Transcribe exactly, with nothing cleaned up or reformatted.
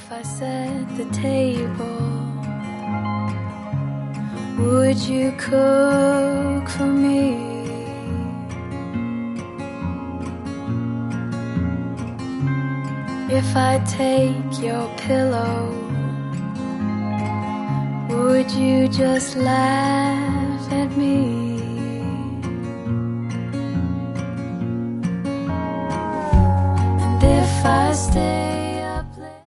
If I set the table, would you cook for me? If I take your pillow, would you just laugh at me?